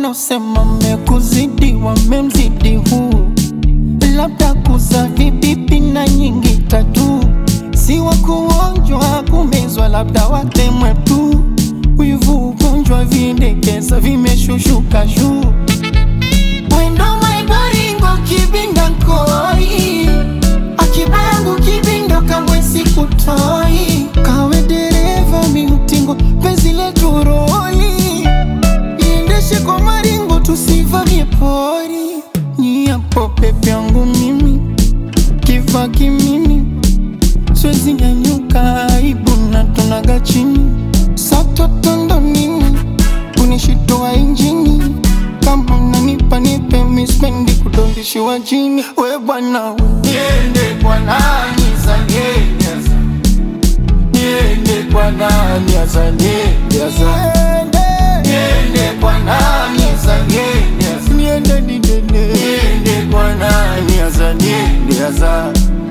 wanaosema mekuzidi wamemzidi huu, labda kuza vibibi na nyingi tatu, si wa kuonjwa kumezwa, labda watemwe tu. Wivu ugonjwa vindekeza vimeshushuka juu. Wendo maibaringo kibinda nkoi, akibangu kibindo kamwe sikutoi. Kawe dereva miutingo penzi letu roli, iendeshe kwa maringo tusivamie pori. Nyiapo pepe yangu mimi, kiva kimimi, siwezi nyanyuka aibu na tunaga chini. Sato tondo nini, kunishitoa injini, kama unanipa nipe mispendi kudondishiwa jini. We bwana niende kwa nani zaniende asa, niende kwa nani asa, niende asa, niende kwa nani zaniende asa, niende didene, niende kwa nani asa, niende asa.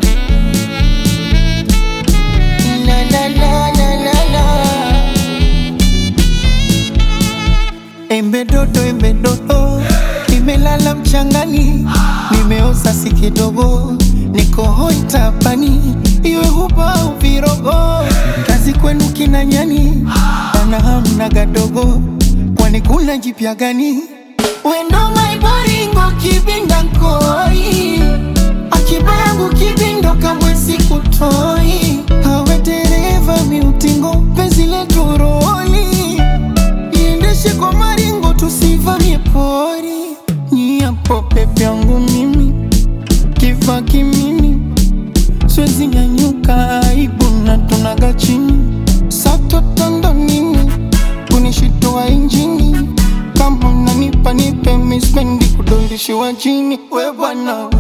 La la la la la la. Embe dodo, nimelala mchangani, nimeoza si kidogo, niko hoi tapani, iwe huba uvirogo. Kazi kwenu kina nyani, ana hamna gadogo, kwani kuna jipya gani? Wendo maibaringo kibinda nkoi, akibangu kibindo kamwe sikutoi. Hawe dereva miutingo penzi letu roli, iendeshe kwa maringo tusivamie pori. Nyiapo pepe yangu mimi, kiva kimimi, siwezi nyanyuka aibu na tunaga chini. Sato tondo nini, kunishitoa injini, kama unanipa nipe mispendi kudondishiwa jini. We bwana